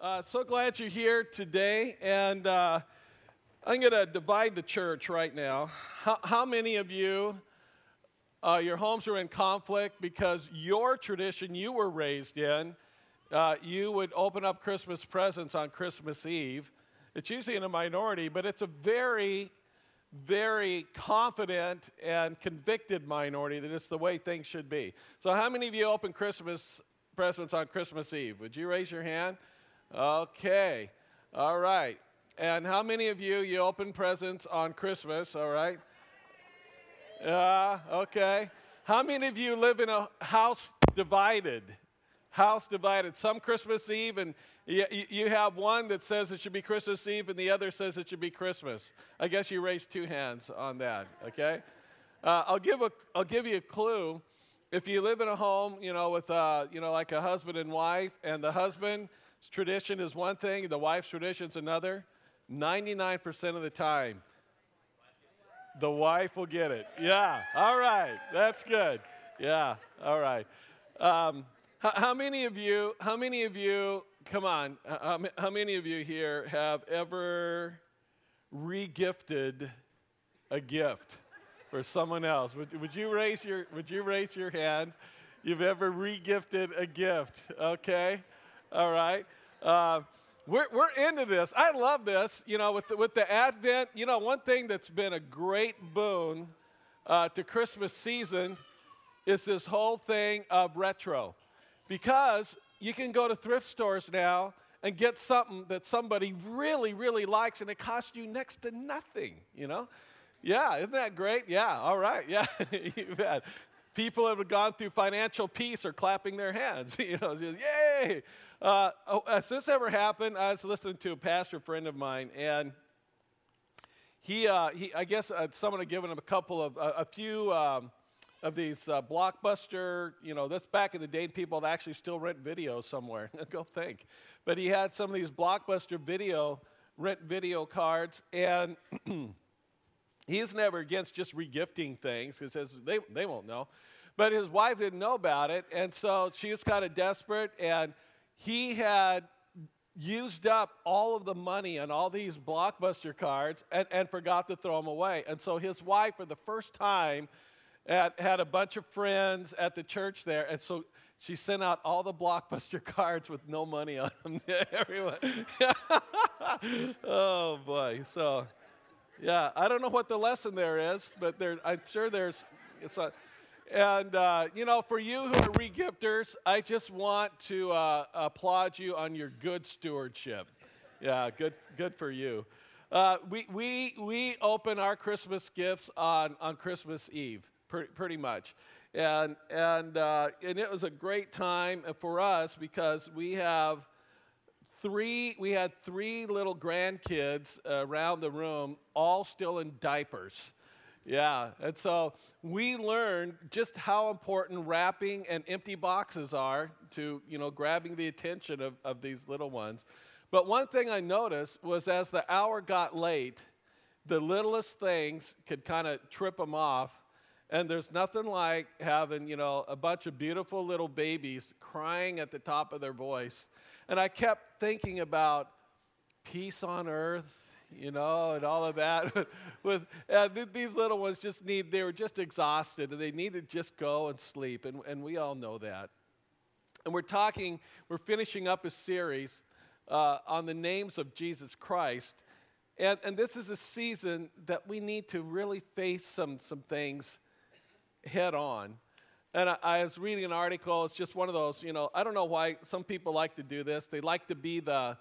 So glad you're here today, and I'm going to divide the church right now. How many of you, your homes are in conflict because your tradition you were raised in, you would open up Christmas presents on Christmas Eve? It's usually in a minority, but it's a very, very confident and convicted minority that it's the way things should be. So how many of you open Christmas presents on Christmas Eve? Would you raise your hand? Okay. All right. And how many of you open presents on Christmas? All right. Okay. How many of you live in a house divided? House divided. Some Christmas Eve, and you have one that says it should be Christmas Eve, and the other says it should be Christmas. I guess you raised two hands on that. Okay. I'll give you a clue. If you live in a home, with like a husband and wife, and the husband's tradition is one thing, the wife's tradition is another, 99% of the time, the wife will get it. Yeah. All right. That's good. Yeah. All right. How many of you? Come on. How many of you here have ever regifted a gift for someone else? Would you raise your hand? You've ever regifted a gift? Okay. All right. We're into this. I love this. With the Advent, one thing that's been a great boon to Christmas season is this whole thing of retro. Because you can go to thrift stores now and get something that somebody really, really likes, and it costs you next to nothing, Yeah, isn't that great? Yeah, all right, yeah, you bet. People have gone through financial peace are clapping their hands, just yay. Has this ever happened? I was listening to a pastor friend of mine, and he I guess someone had given him a few of these Blockbuster, that's back in the day, people that actually still rent videos somewhere. Go think. But he had some of these Blockbuster rent video cards, and he's never against just regifting things because they won't know. But his wife didn't know about it, and so she was kind of desperate, and he had used up all of the money on all these Blockbuster cards and forgot to throw them away. And so his wife, for the first time, had a bunch of friends at the church there, and so she sent out all the Blockbuster cards with no money on them to everyone. Oh, boy. So, yeah, I don't know what the lesson there is, but I'm sure for you who are regifters, I just want to applaud you on your good stewardship. Yeah, good for you. We open our Christmas gifts on Christmas Eve. Pretty much, and it was a great time for us because we had three little grandkids around the room, all still in diapers. Yeah, and so we learned just how important wrapping and empty boxes are to grabbing the attention of these little ones. But one thing I noticed was as the hour got late, the littlest things could kind of trip them off. And there's nothing like having, a bunch of beautiful little babies crying at the top of their voice. And I kept thinking about peace on earth, and all of that. These little ones they were just exhausted, and they needed to just go and sleep. And we all know that. And we're finishing up a series on the names of Jesus Christ. And this is a season that we need to really face some things head on. And I was reading an article. It's just one of those, I don't know why some people like to do this. They like to be they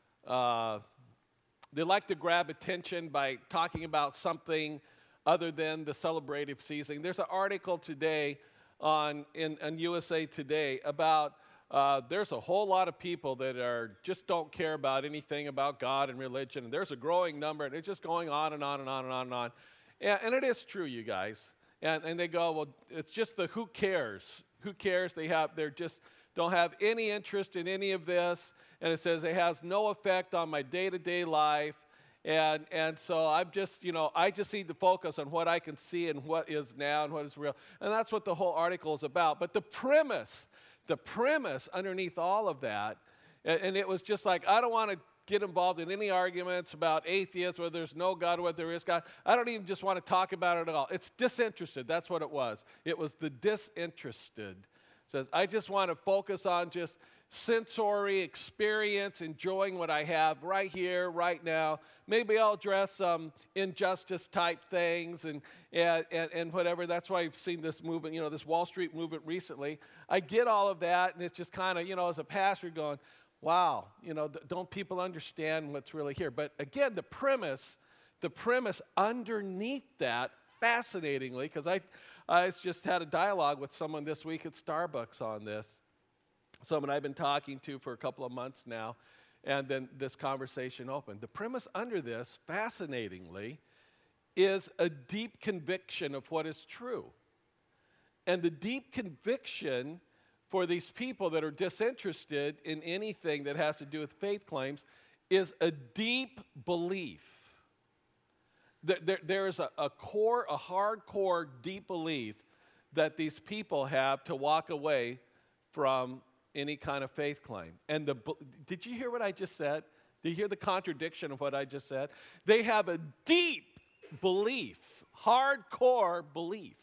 like to grab attention by talking about something other than the celebrative season. There's an article today on USA Today about there's a whole lot of people that just don't care about anything about God and religion. And there's a growing number, and it's just going on and on and on and on and on. And it is true, you guys. And they go, well, it's just the who cares. Who cares? They just don't have any interest in any of this. And it says it has no effect on my day-to-day life. And so I just need to focus on what I can see and what is now and what is real. And that's what the whole article is about. But the premise underneath all of that And it was just like, I don't want to get involved in any arguments about atheists, whether there's no God, whether there is God. I don't even just want to talk about it at all. It's disinterested. That's what it was. It was the disinterested. It says, I just want to focus on just sensory experience, enjoying what I have right here, right now. Maybe I'll address some injustice type things and whatever. That's why I've seen this movement, this Wall Street movement recently. I get all of that, and it's just kind of, as a pastor going, wow, don't people understand what's really here? But again, the premise underneath that, fascinatingly, because I just had a dialogue with someone this week at Starbucks on this. Someone I've been talking to for a couple of months now, and then this conversation opened. The premise under this, fascinatingly, is a deep conviction of what is true. And the deep conviction for these people that are disinterested in anything that has to do with faith claims is a deep belief. There is a hardcore, deep belief that these people have to walk away from any kind of faith claim. And did you hear what I just said? Did you hear the contradiction of what I just said? They have a deep belief, hardcore belief,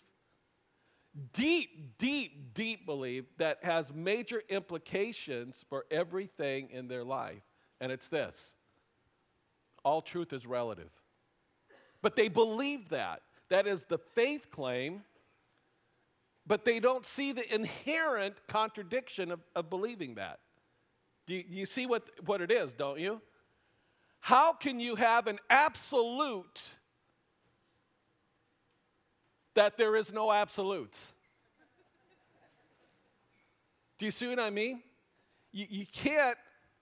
deep belief that has major implications for everything in their life. And it's this: all truth is relative. But they believe that. That is the faith claim. But they don't see the inherent contradiction of believing that. Do you see what it is, don't you? How can you have an absolute that there is no absolutes? Do you see what I mean? You can't,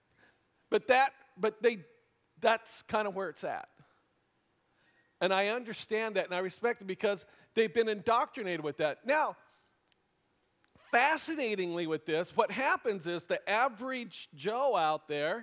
that's kind of where it's at. And I understand that, and I respect it because they've been indoctrinated with that. Now, fascinatingly with this, what happens is the average Joe out there,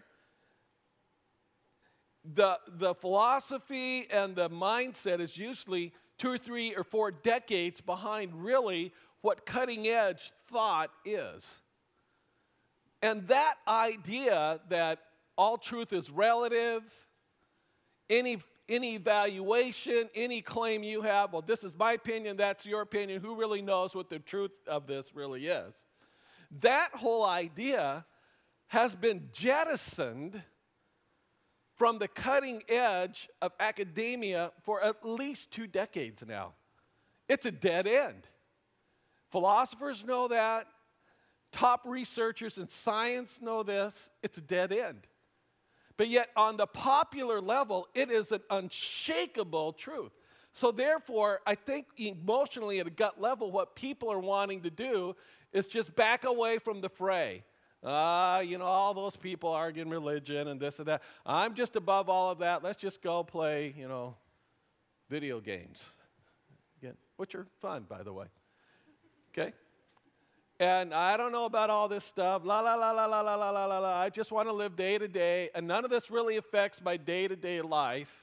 the philosophy and the mindset is usually 2 or 3 or 4 decades behind really what cutting edge thought is. And that idea that all truth is relative, any evaluation, any claim you have, well, this is my opinion, that's your opinion, who really knows what the truth of this really is? That whole idea has been jettisoned from the cutting edge of academia for at least 2 decades now. It's a dead end. Philosophers know that. Top researchers in science know this. It's a dead end. But yet, on the popular level, it is an unshakable truth. So therefore, I think emotionally at a gut level, what people are wanting to do is just back away from the fray. All those people arguing religion and this and that. I'm just above all of that. Let's just go play, video games. Again, which are fun, by the way. Okay? And I don't know about all this stuff, la, la, la, la, la, la, la, la, la. I just want to live day to day, and none of this really affects my day-to-day life.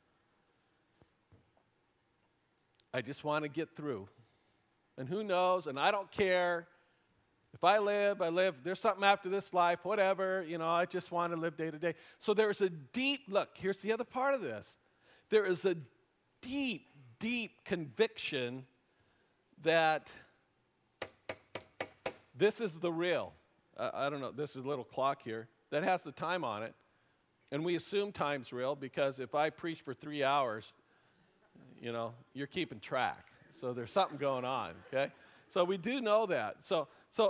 I just want to get through. And who knows, and I don't care. If I live, I live. There's something after this life, whatever. I just want to live day to day. So there's a deep, look, here's the other part of this. There is a deep conviction that this is the real. I don't know, this is a little clock here that has the time on it. And we assume time's real because if I preach for 3 hours, you're keeping track. So there's something going on, okay? So we do know that. So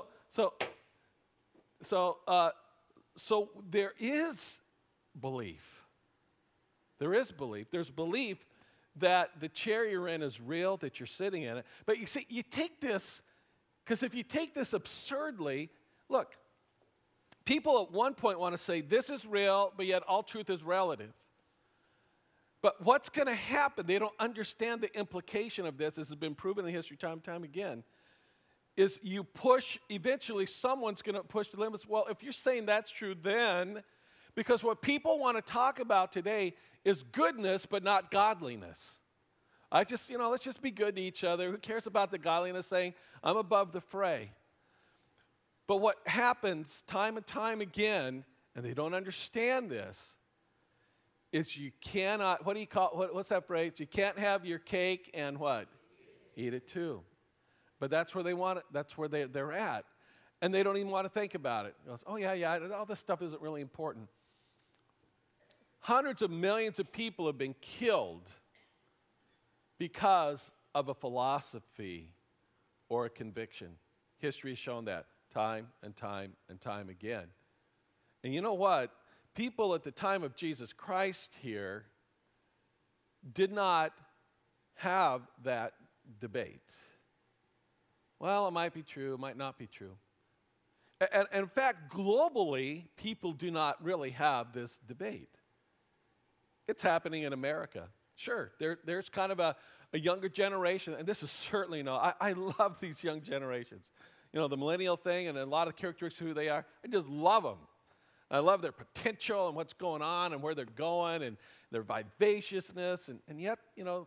there is belief. There is belief. There's belief that the chair you're in is real, that you're sitting in it. But you see, you take this, because if you take this absurdly, look, people at one point want to say this is real, but yet all truth is relative. But what's going to happen, they don't understand the implication of this, as has been proven in history time and time again, is you push, eventually someone's going to push the limits. Well, if you're saying that's true, then, because what people want to talk about today is goodness, but not godliness. Let's just be good to each other. Who cares about the godliness, saying, I'm above the fray. But what happens time and time again and they don't understand this, is you cannot, what's that phrase? You can't have your cake and what? Eat it too. But that's where they want it, that's where they're at. And they don't even want to think about it. It goes, oh yeah, all this stuff isn't really important. Hundreds of millions of people have been killed because of a philosophy or a conviction. History has shown that time and time and time again. And you know what? People at the time of Jesus Christ here did not have that debate. Well, it might be true, it might not be true. And in fact, globally, people do not really have this debate. It's happening in America. Sure, there's kind of a younger generation, and this is certainly I love these young generations. You know, the millennial thing and a lot of characteristics of who they are, I just love them. I love their potential and what's going on and where they're going and their vivaciousness, and yet, you know,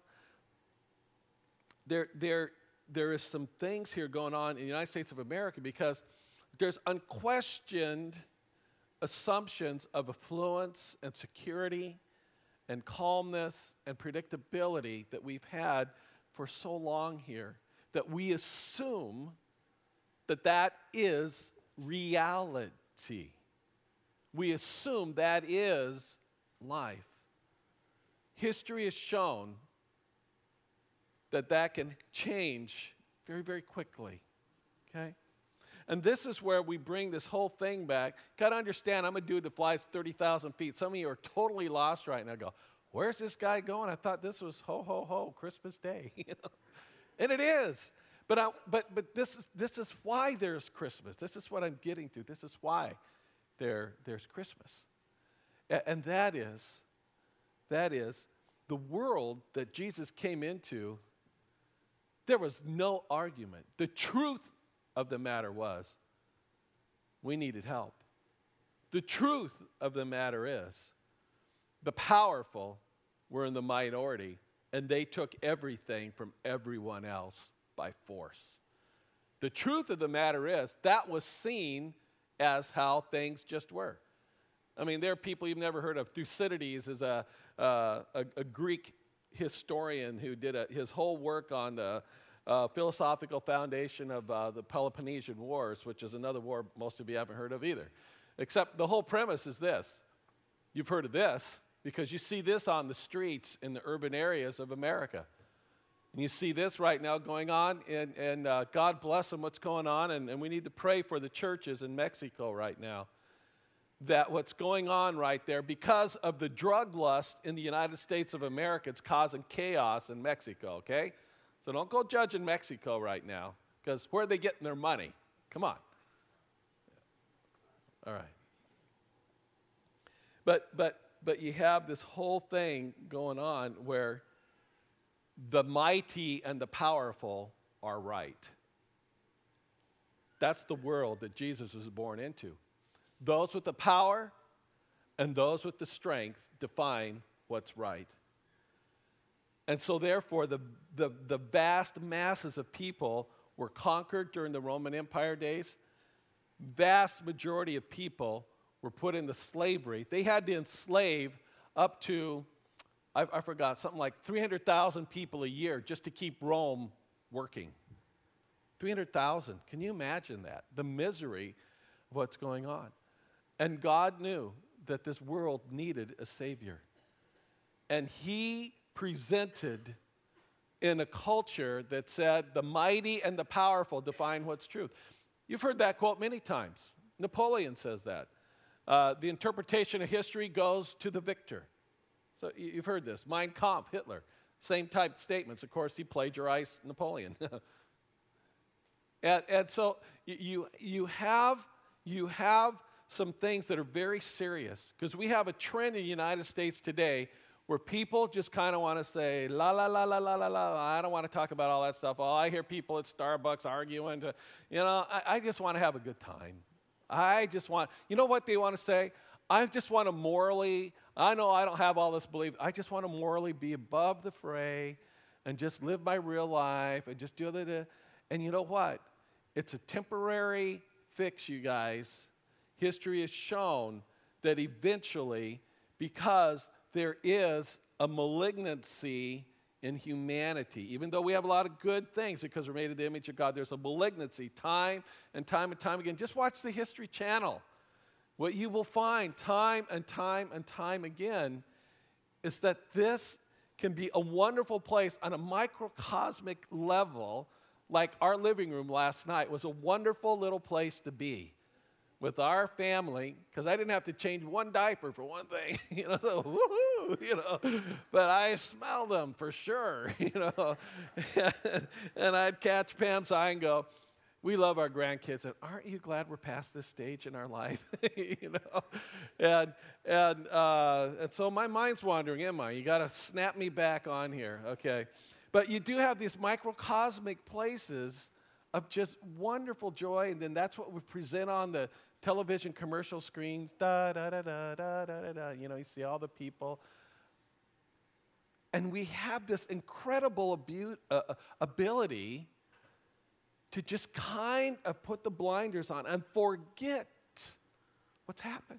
there is some things here going on in the United States of America because there's unquestioned assumptions of affluence and security and calmness and predictability that we've had for so long here, that we assume that is reality. We assume that is life. History has shown that can change very, very quickly, okay? And this is where we bring this whole thing back. Got to understand, I'm a dude that flies 30,000 feet. Some of you are totally lost right now. Go, where's this guy going? I thought this was ho, ho, ho, Christmas Day. You know? And it is. But this is why there's Christmas. This is what I'm getting to. This is why there's Christmas. And that is the world that Jesus came into. There was no argument. The truth of the matter was we needed help. The truth of the matter is the powerful were in the minority, and they took everything from everyone else by force. The truth of the matter is that was seen as how things just were. I mean, there are people you've never heard of. Thucydides is a Greek historian who did his whole work on the philosophical foundation of the Peloponnesian Wars, which is another war most of you haven't heard of either. Except the whole premise is this. You've heard of this because you see this on the streets in the urban areas of America. And you see this right now going on, and God bless them what's going on, and we need to pray for the churches in Mexico right now. That what's going on right there, because of the drug lust in the United States of America, it's causing chaos in Mexico, okay? So don't go judging Mexico right now, because where are they getting their money? Come on. All right. But you have this whole thing going on where the mighty and the powerful are right. That's the world that Jesus was born into. Those with the power and those with the strength define what's right. And so therefore, the vast masses of people were conquered during the Roman Empire days. Vast majority of people were put into slavery. They had to enslave up to, I forgot, something like 300,000 people a year just to keep Rome working. 300,000. Can you imagine that? The misery of what's going on. And God knew that this world needed a Savior. And He presented in a culture that said the mighty and the powerful define what's truth. You've heard that quote many times. Napoleon says that. The interpretation of history goes to the victor. So you've heard this. Mein Kampf, Hitler. Same type statements. Of course, he plagiarized Napoleon. and so you have some things that are very serious, because we have a trend in the United States today where people just kind of want to say, la, la, la, la, la, la, la. I don't want to talk about all that stuff. Oh, I hear people at Starbucks arguing. I just want to have a good time. You know what they want to say? I just want to morally, I know I don't have all this belief. I just want to morally be above the fray and just live my real life and just do the. And you know what? It's a temporary fix, you guys. History has shown that eventually, because there is a malignancy in humanity, even though we have a lot of good things because we're made in the image of God, there's a malignancy time and time again. Just watch the History Channel. What you will find time and time again is that this can be a wonderful place on a microcosmic level, like our living room last night was a wonderful little place to be with our family, because I didn't have to change one diaper for one thing, so woohoo, but I smelled them for sure, and I'd catch Pam's eye and go, we love our grandkids, and aren't you glad we're past this stage in our life, and so my mind's wandering, am I? You got to snap me back on here, okay? But you do have these microcosmic places of just wonderful joy, and then that's what we present on the television commercial screens, you see all the people. And we have this incredible ability to just kind of put the blinders on and forget what's happened.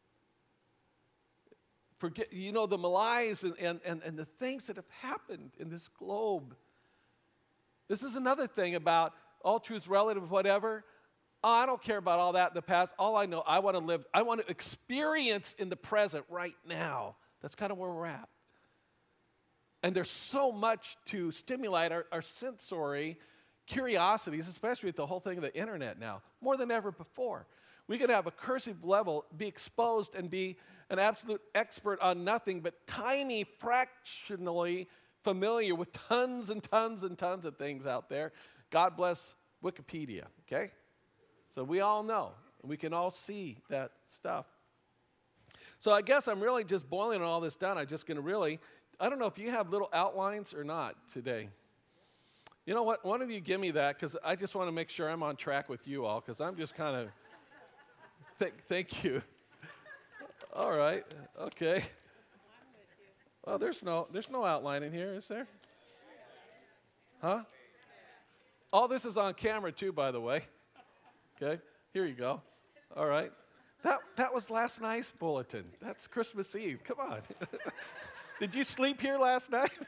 Forget, the malice and the things that have happened in this globe. This is another thing about all truth's relative, whatever. Oh, I don't care about all that in the past. All I know, I want to experience in the present right now. That's kind of where we're at. And there's so much to stimulate our sensory curiosities, especially with the whole thing of the internet now, more than ever before. We could have a cursive level, be exposed and be an absolute expert on nothing, but tiny, fractionally familiar with tons and tons and tons of things out there. God bless Wikipedia, okay? So we all know, and we can all see that stuff. So I guess I'm really just boiling all this down. I'm just going to I don't know if you have little outlines or not today. You know what? One of you give me that, because I just want to make sure I'm on track with you all, because I'm just kind of, thank you. All right, okay. Well, there's no outline in here, is there? Huh? All this is on camera too, by the way. Okay, here you go. All right. That was last night's bulletin. That's Christmas Eve. Come on. Did you sleep here last night?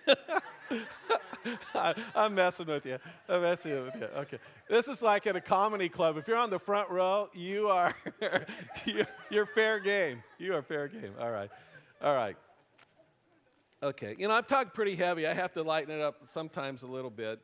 I'm messing with you. Okay. This is like at a comedy club. If you're on the front row, you are you're fair game. You are fair game. All right. Okay. I'm talking pretty heavy. I have to lighten it up sometimes a little bit.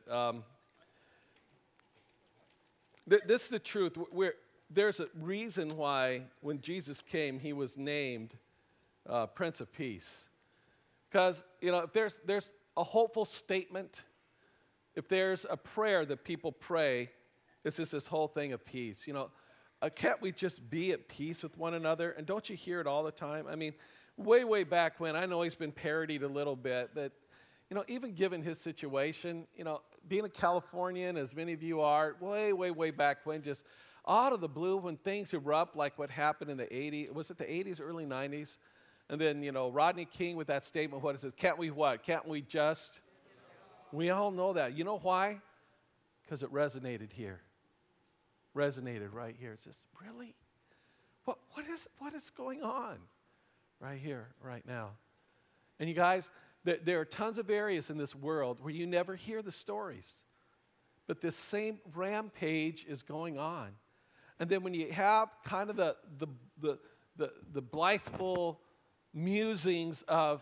This is the truth. There's a reason why when Jesus came, he was named Prince of Peace. Because, if there's a hopeful statement, if there's a prayer that people pray, it's just this whole thing of peace. Can't we just be at peace with one another? And don't you hear it all the time? I mean, way back when, I know he's been parodied a little bit, but, even given his situation, being a Californian, as many of you are, way back when, just out of the blue, when things erupt like what happened in the 80s, was it the 80s, early 90s? And then, Rodney King with that statement, what it says, can't we what? Can't we just? We all know that. You know why? Because it resonated here. Resonated right here. It's just, really? What is going on right here, right now? And you guys, there are tons of areas in this world where you never hear the stories. But this same rampage is going on. And then when you have kind of the blitheful musings of,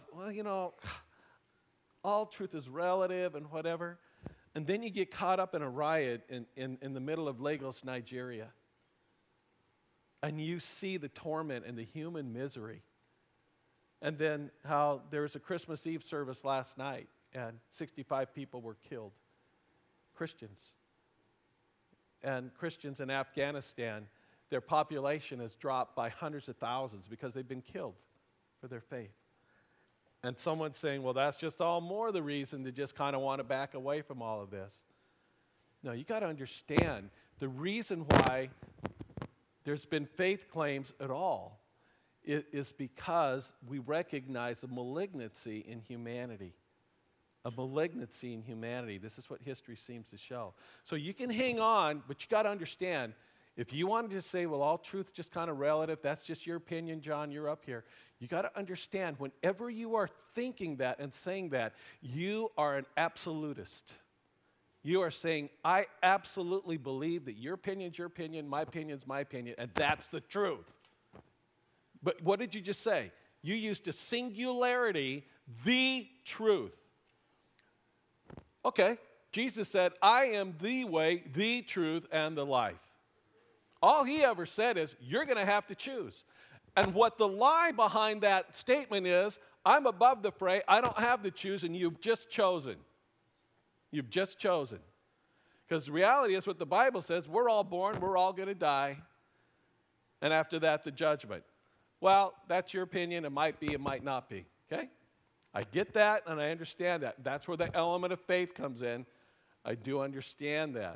all truth is relative and whatever, and then you get caught up in a riot in the middle of Lagos, Nigeria, and you see the torment and the human misery. And then how there was a Christmas Eve service last night, and 65 people were killed. Christians. And Christians in Afghanistan, their population has dropped by hundreds of thousands because they've been killed for their faith. And someone's saying, well, that's just all more the reason to just kind of want to back away from all of this. No, you got to understand the reason why there's been faith claims at all is because we recognize the malignancy in humanity. A malignancy in humanity. This is what history seems to show. So you can hang on, but you got to understand, If you wanted to say, well, all truth's just kind of relative, that's just your opinion, John, you're up here. You got to understand, whenever you are thinking that and saying that, you are an absolutist. You are saying, I absolutely believe that your opinion's your opinion, my opinion's my opinion, and that's the truth. But what did you just say? You used a singularity, the truth. Okay, Jesus said, I am the way, the truth, and the life. All he ever said is, you're going to have to choose. And what the lie behind that statement is, I'm above the fray, I don't have to choose, and you've just chosen. You've just chosen. Because the reality is what the Bible says, we're all born, we're all going to die. And after that, the judgment. Well, that's your opinion. It might be, it might not be. Okay? I get that and I understand that. That's where the element of faith comes in. I do understand that.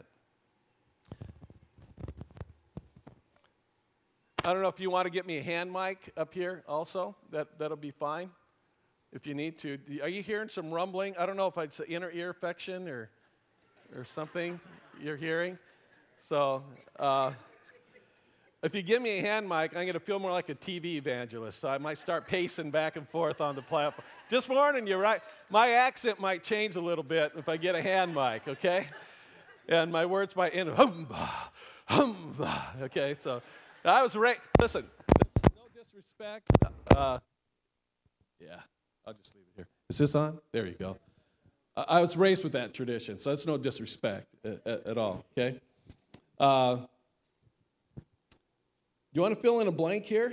I don't know if you want to get me a hand mic up here also. That'll be fine if you need to. Are you hearing some rumbling? I don't know if it's an inner ear infection or something you're hearing. So if you give me a hand mic, I'm going to feel more like a TV evangelist. So I might start pacing back and forth on the platform. Just warning you, right? My accent might change a little bit if I get a hand mic, okay? And my words might end okay, so I was listen, no disrespect. Yeah, I'll just leave it here. Is this on? There you go. I was raised with that tradition, so it's no disrespect at all, okay? You want to fill in a blank here?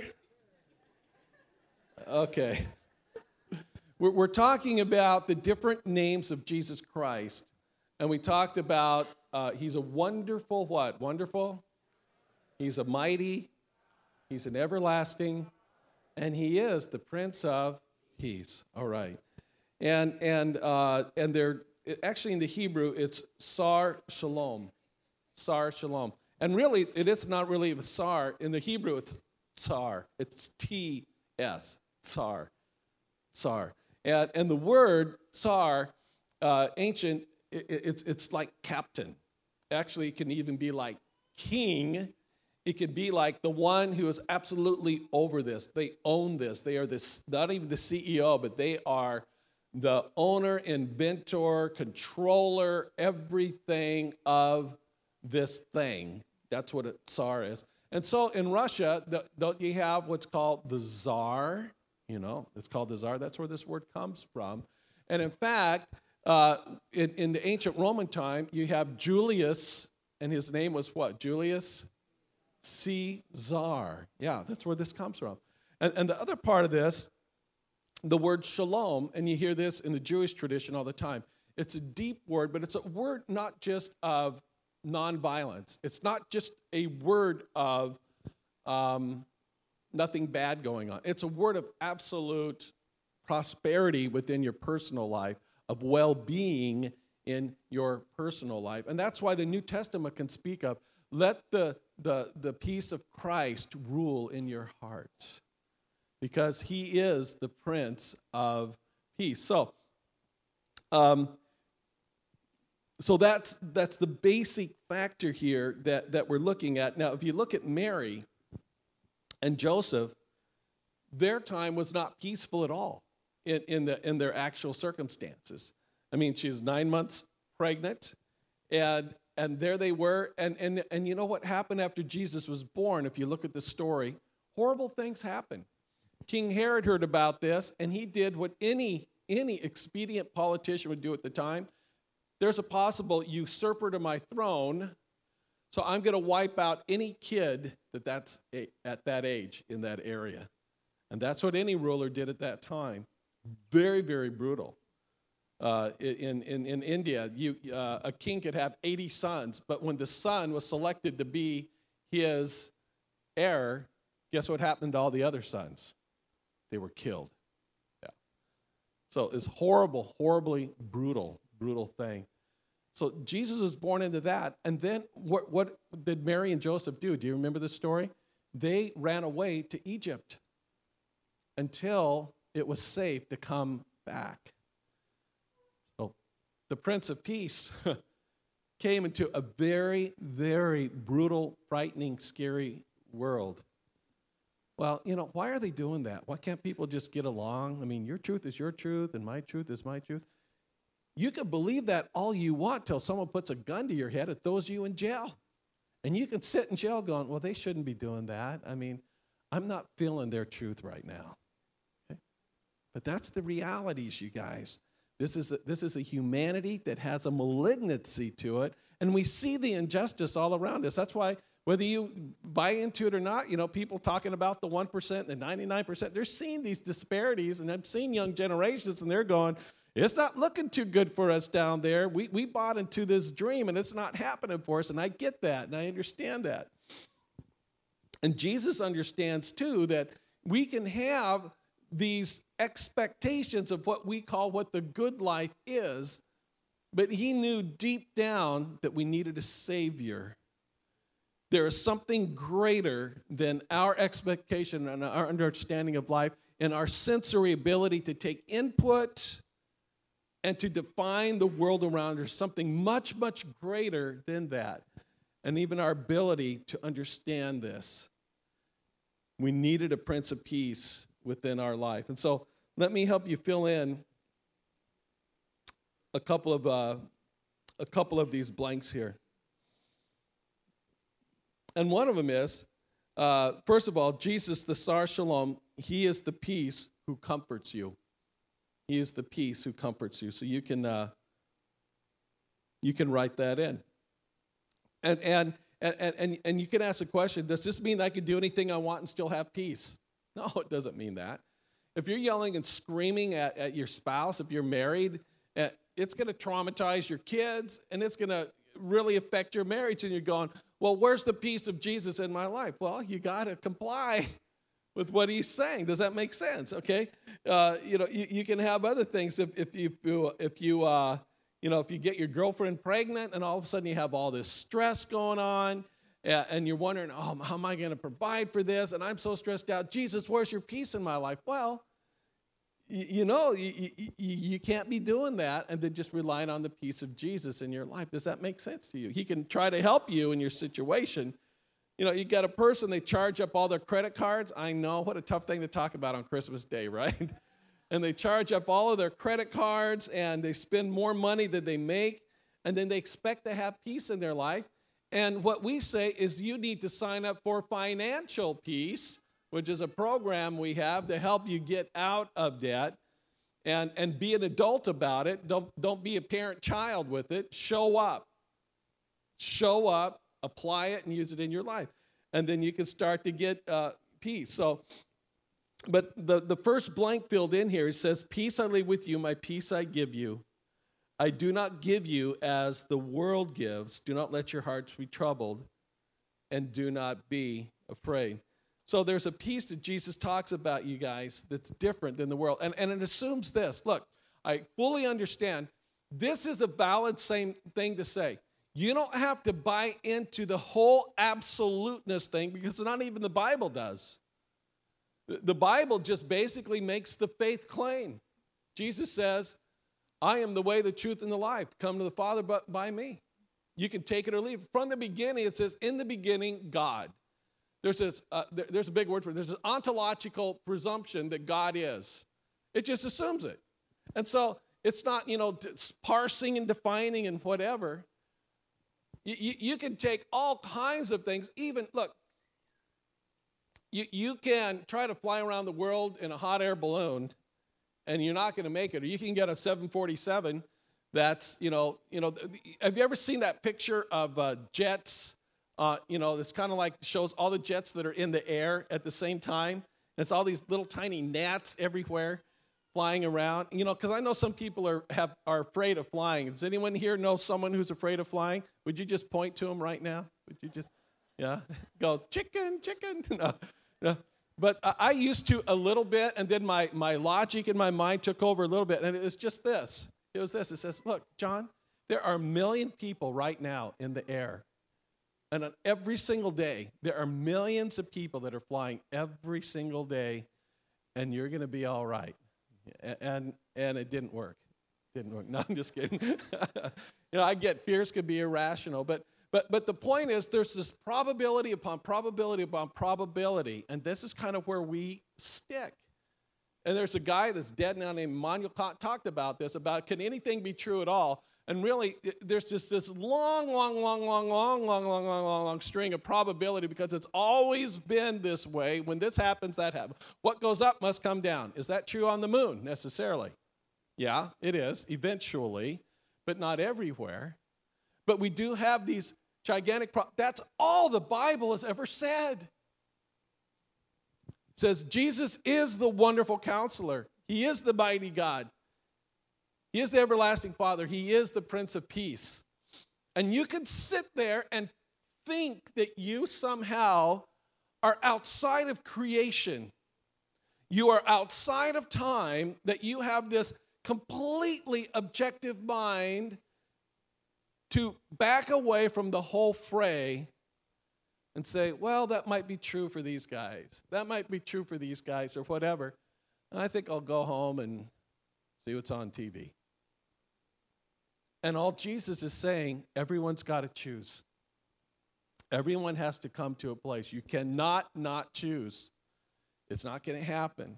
Okay. We're talking about the different names of Jesus Christ, and we talked about he's a wonderful what? Wonderful? He's a mighty, he's an everlasting, and he is the Prince of Peace. All right. And they're actually in the Hebrew, it's Sar Shalom. Sar Shalom. And really, it is not really a Sar. In the Hebrew, it's Tsar. It's T-S, Tsar. Tsar. And the word Tsar, ancient, it's like captain. Actually, it can even be like king. It could be like the one who is absolutely over this. They own this. They are this, not even the CEO, but they are the owner, inventor, controller, everything of this thing. That's what a Tsar is. And so in Russia, don't you have what's called the Tsar? You know, it's called the Tsar. That's where this word comes from. And in fact, in the ancient Roman time, you have Julius, and his name was what? Julius Caesar. Yeah, that's where this comes from. And the other part of this, the word shalom, and you hear this in the Jewish tradition all the time. It's a deep word, but it's a word not just of nonviolence. It's not just a word of nothing bad going on. It's a word of absolute prosperity within your personal life, of well-being in your personal life. And that's why the New Testament can speak of, let the peace of Christ rule in your heart, because he is the Prince of Peace. So that's the basic factor here that we're looking at. Now, if you look at Mary and Joseph, their time was not peaceful at all in their actual circumstances. I mean, she was 9 months pregnant, and there they were, and you know what happened after Jesus was born? If you look at the story, horrible things happened. King Herod heard about this, and he did what any expedient politician would do at the time. There's a possible usurper to my throne, so I'm going to wipe out any kid that's at that age in that area. And that's what any ruler did at that time. Very, very brutal. In India, a king could have 80 sons, but when the son was selected to be his heir, guess what happened to all the other sons? They were killed. Yeah. So it's horrible, horribly brutal thing. So Jesus was born into that. And then what did Mary and Joseph do? Do you remember the story? They ran away to Egypt until it was safe to come back. So the Prince of Peace came into a very, very brutal, frightening, scary world. Well, why are they doing that? Why can't people just get along? I mean, your truth is your truth, and my truth is my truth. You can believe that all you want till someone puts a gun to your head and throws you in jail. And you can sit in jail going, well, they shouldn't be doing that. I mean, I'm not feeling their truth right now. Okay? But that's the realities, you guys. This is a humanity that has a malignancy to it, and we see the injustice all around us. That's why, whether you buy into it or not, people talking about the 1%, the 99%, they're seeing these disparities, and I've seen young generations, and they're going, it's not looking too good for us down there. We bought into this dream, and it's not happening for us, and I get that, and I understand that. And Jesus understands, too, that we can have these expectations of what the good life is, but he knew deep down that we needed a Savior. There is something greater than our expectation and our understanding of life and our sensory ability to take input and to define the world around us. Something much, much greater than that. And even our ability to understand this. We needed a Prince of Peace within our life. And so let me help you fill in a couple of these blanks here. And one of them is, first of all, Jesus, the Sar Shalom, he is the peace who comforts you. He is the peace who comforts you. So you can write that in. And you can ask the question, does this mean I can do anything I want and still have peace? No, it doesn't mean that. If you're yelling and screaming at your spouse, if you're married, it's going to traumatize your kids, and it's going to really affect your marriage. And you're going, well, where's the peace of Jesus in my life? Well, you got to comply with what he's saying. Does that make sense? Okay, you can have other things if you get your girlfriend pregnant, and all of a sudden you have all this stress going on. And you're wondering, oh, how am I going to provide for this? And I'm so stressed out. Jesus, where's your peace in my life? Well, you can't be doing that and then just relying on the peace of Jesus in your life. Does that make sense to you? He can try to help you in your situation. You got a person, they charge up all their credit cards. I know, what a tough thing to talk about on Christmas Day, right? And they charge up all of their credit cards, and they spend more money than they make, and then they expect to have peace in their life. And what we say is you need to sign up for Financial Peace, which is a program we have to help you get out of debt and be an adult about it. Don't be a parent-child with it. Show up. Show up, apply it, and use it in your life. And then you can start to get peace. So, but the first blank filled in here, it says, peace I leave with you, my peace I give you. I do not give you as the world gives. Do not let your hearts be troubled, and do not be afraid. So there's a peace that Jesus talks about, you guys, that's different than the world. And it assumes this. Look, I fully understand. This is a valid same thing to say. You don't have to buy into the whole absoluteness thing, because not even the Bible does. The Bible just basically makes the faith claim. Jesus says, I am the way, the truth, and the life. Come to the Father but by me. You can take it or leave it. From the beginning, it says, in the beginning, God. There's a big word for it. There's an ontological presumption that God is. It just assumes it. And so it's not, parsing and defining and whatever. You can take all kinds of things. Even, look, you can try to fly around the world in a hot air balloon, and you're not going to make it. Or you can get a 747 that's, have you ever seen that picture of jets? It's kind of like shows all the jets that are in the air at the same time. And it's all these little tiny gnats everywhere flying around. Because I know some people are afraid of flying. Does anyone here know someone who's afraid of flying? Would you just point to them right now? Would you just, go, chicken, chicken? No. But I used to a little bit, and then my logic in my mind took over a little bit, and it was just this. It was this. It says, look, John, there are 1 million people right now in the air. And on every single day, there are millions of people that are flying every single day, and you're going to be all right. And it didn't work. didn't work. No, I'm just kidding. I get fears could be irrational, but the point is there's this probability upon probability upon probability, and this is kind of where we stick. And there's a guy that's dead now named Immanuel Kant talked about this, about can anything be true at all? And really, there's just this long string of probability because it's always been this way. When this happens, that happens. What goes up must come down. Is that true on the moon necessarily? Yeah, it is, eventually, but not everywhere. But we do have these gigantic that's all the Bible has ever said. It says Jesus is the wonderful counselor. He is the mighty God. He is the everlasting Father. He is the Prince of Peace. And you can sit there and think that you somehow are outside of creation. You are outside of time, that you have this completely objective mind to back away from the whole fray and say, well, that might be true for these guys. That might be true for these guys or whatever. And I think I'll go home and see what's on TV. And all Jesus is saying, everyone's got to choose. Everyone has to come to a place. You cannot not choose. It's not going to happen.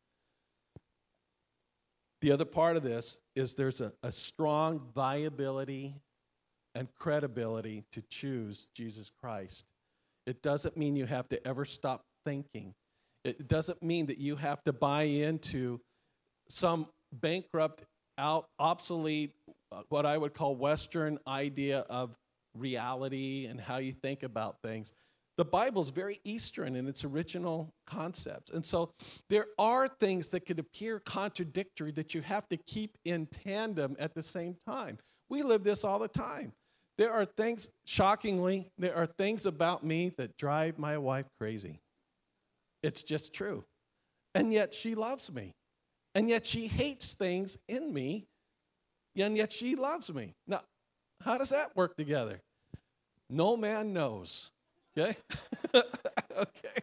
The other part of this is there's a strong viability and credibility to choose Jesus Christ. It doesn't mean you have to ever stop thinking. It doesn't mean that you have to buy into some bankrupt, obsolete, what I would call Western idea of reality and how you think about things. The Bible's very Eastern in its original concepts. And so there are things that could appear contradictory that you have to keep in tandem at the same time. We live this all the time. There are things, shockingly, there are things about me that drive my wife crazy. It's just true. And yet she loves me. And yet she hates things in me. And yet she loves me. Now, how does that work together? No man knows. Okay? Okay.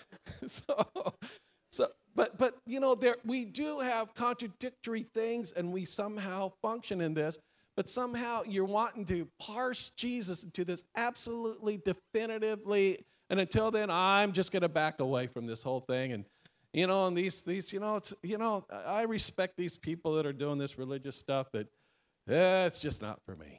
But we do have contradictory things, and we somehow function in this. But somehow you're wanting to parse Jesus into this absolutely definitively, and until then, I'm just going to back away from this whole thing. And and I respect these people that are doing this religious stuff, but it's just not for me.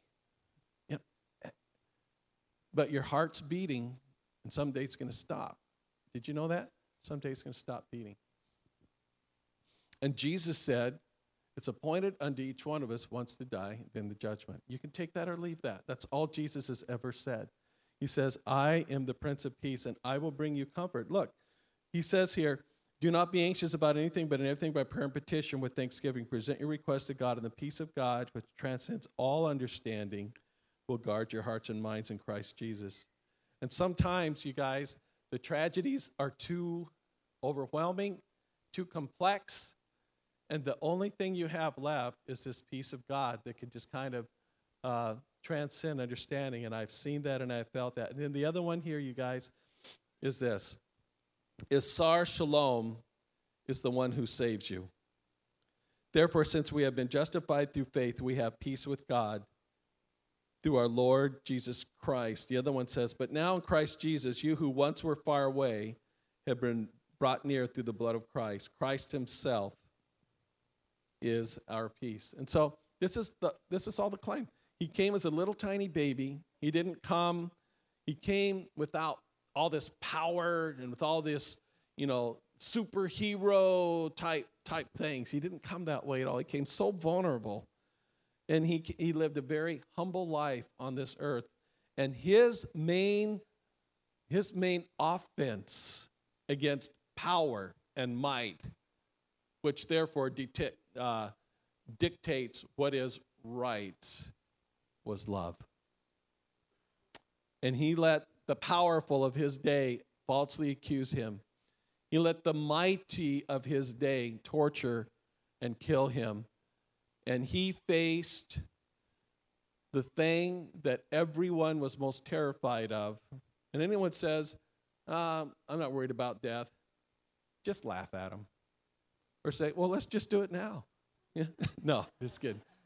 But your heart's beating, and someday it's going to stop. Did you know that? Someday it's going to stop beating. And Jesus said, it's appointed unto each one of us once to die, then the judgment. You can take that or leave that. That's all Jesus has ever said. He says, I am the Prince of Peace, and I will bring you comfort. Look, he says here, do not be anxious about anything, but in everything by prayer and petition with thanksgiving. Present your requests to God, and the peace of God, which transcends all understanding, will guard your hearts and minds in Christ Jesus. And sometimes, you guys, the tragedies are too overwhelming, too complex, and the only thing you have left is this peace of God that can just kind of transcend understanding. And I've seen that and I've felt that. And then the other one here, you guys, is this. Sar Shalom is the one who saves you. Therefore, since we have been justified through faith, we have peace with God through our Lord Jesus Christ. The other one says, but now in Christ Jesus, you who once were far away have been brought near through the blood of Christ. Christ himself is our peace. And so this is all the claim. He came as a little tiny baby. He came without all this power and with all this, superhero type things. He didn't come that way at all. He came so vulnerable. And he lived a very humble life on this earth. And his main offense against power and might, which therefore dictates what is right, was love. And he let the powerful of his day falsely accuse him. He let the mighty of his day torture and kill him. And he faced the thing that everyone was most terrified of. And anyone says, I'm not worried about death, just laugh at him. Or say, well, let's just do it now. Yeah. No, just kidding.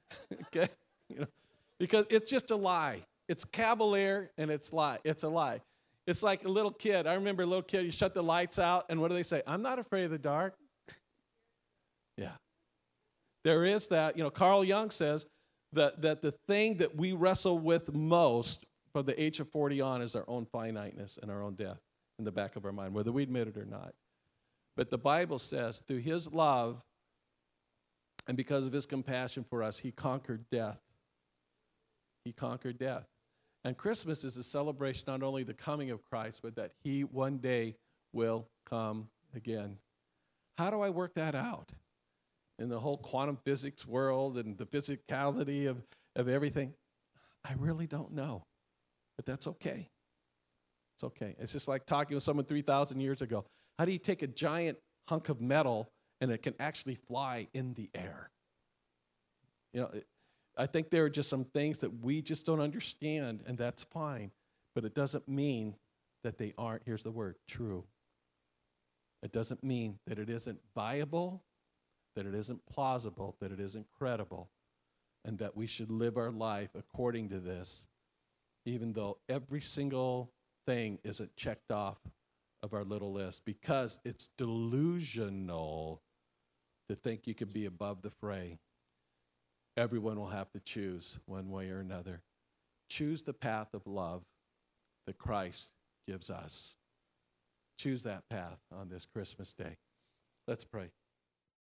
Okay? You know, because it's just a lie. It's cavalier and it's lie. It's a lie. It's like a little kid. I remember a little kid, you shut the lights out, and what do they say? I'm not afraid of the dark. Yeah. There is that. You know, Carl Jung says that the thing that we wrestle with most from the age of 40 on is our own finiteness and our own death in the back of our mind, whether we admit it or not. But the Bible says through his love and because of his compassion for us, he conquered death. He conquered death. And Christmas is a celebration not only the coming of Christ, but that he one day will come again. How do I work that out? In the whole quantum physics world and the physicality of everything, I really don't know. But that's okay. It's okay. It's just like talking with someone 3,000 years ago. How do you take a giant hunk of metal and it can actually fly in the air? You know, I think there are just some things that we just don't understand, and that's fine. But it doesn't mean that they aren't, here's the word, true. It doesn't mean that it isn't viable, that it isn't plausible, that it isn't credible, and that we should live our life according to this, even though every single thing isn't checked off of our little list, because it's delusional to think you could be above the fray. Everyone will have to choose one way or another. Choose the path of love that Christ gives us. Choose that path on this Christmas day. Let's pray.